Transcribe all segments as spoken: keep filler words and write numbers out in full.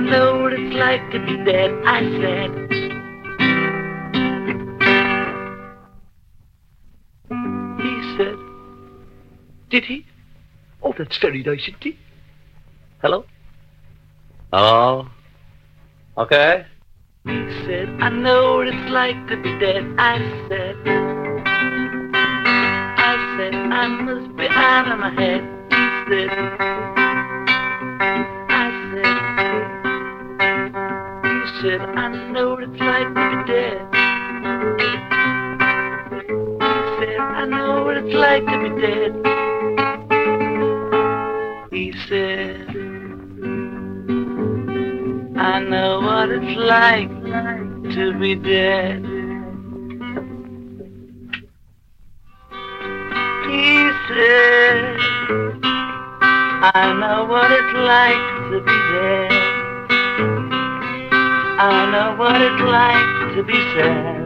know what it's like to be dead, I said. He said, did he? Oh, that's very nice indeed. Hello? Hello? Okay. He said, I know what it's like to be dead, I said. I said, I must be out of my head. He said, I said, he said, I know what it's like to be dead. He said, I know what it's like to be dead. He said, I know what it's like to be dead. He said, I know what it's like to be dead. I know what it's like to be sad.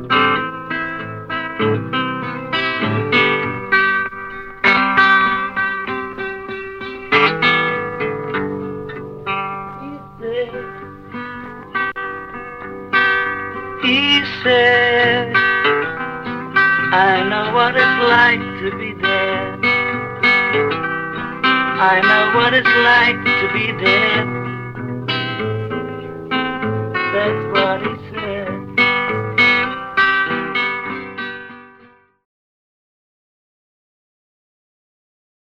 He said, I know what it's like to be dead. I know what it's like to be dead. That's what he